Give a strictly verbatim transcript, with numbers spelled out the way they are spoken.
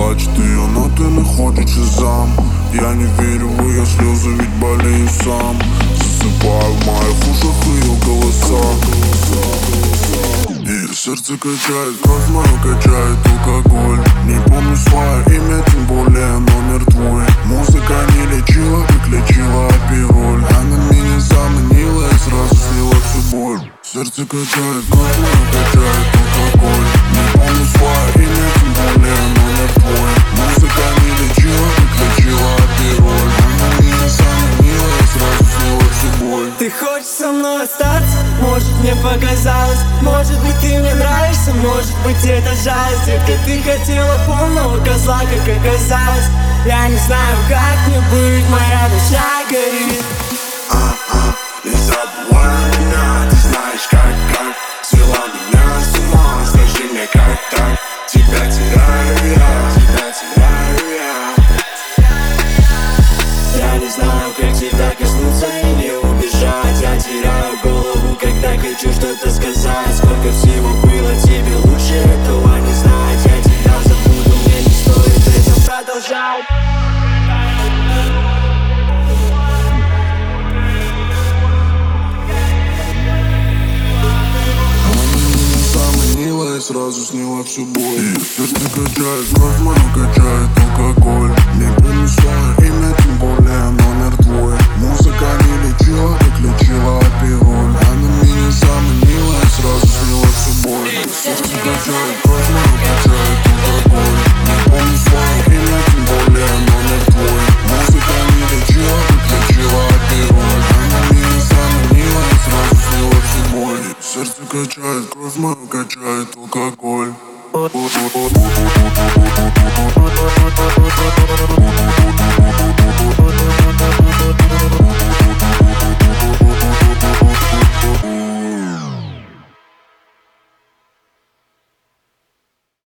Плачет ее, но ты находишь зам. Я не верю в ее слезы, ведь болею сам. Засыпаю в моих ушах ее голоса. Ее сердце качает, кровь мою качает алкоголь. Не помню свое имя, тем более номер твой. Музыка не лечила, как лечила апироль. Она меня заманила и сразу слила всю боль. Сердце качает, кровь мою качает алкоголь. Не помню свое имя, тем более номер твой. Музыка не лечила, как лечила апироль. Она меня заманила и сразу слила всю боль. Ты хочешь со мной остаться? Может, мне показалось. Может быть, ты мне нравишься, может быть, это жалость. Детка, ты хотела полного козла, как оказалось. Я не знаю, как мне быть, моя душа горит. А-а, не забывай меня, ты знаешь, как, как свела меня с ума. Скажи мне, как так, тебя теряю я, тебя теряю я. Я не знаю, как тебя коснуться и не убежать. Я теряю голову, когда хочу что-то сказать. Сколько всего было, тебе лучше этого не знать. Я тебя забуду, мне не стоит этим продолжать. И сразу снила всю боль. Ее сердце качает, кровь мою качает алкоголь. Не помню свое имя, тем более номер твой. Музыка не лечила, как лечила апироль. Она меня заманила и сразу снила всю боль. Ее сердце качает, кровь мою качает алкоголь. Не помню свое имя, тем более номер твой. Музыка не лечила, как лечила апироль. Она меня заманила и сразу снила всю боль. Ее сердце качает, кровь мою качает алкоголь. алкоголь.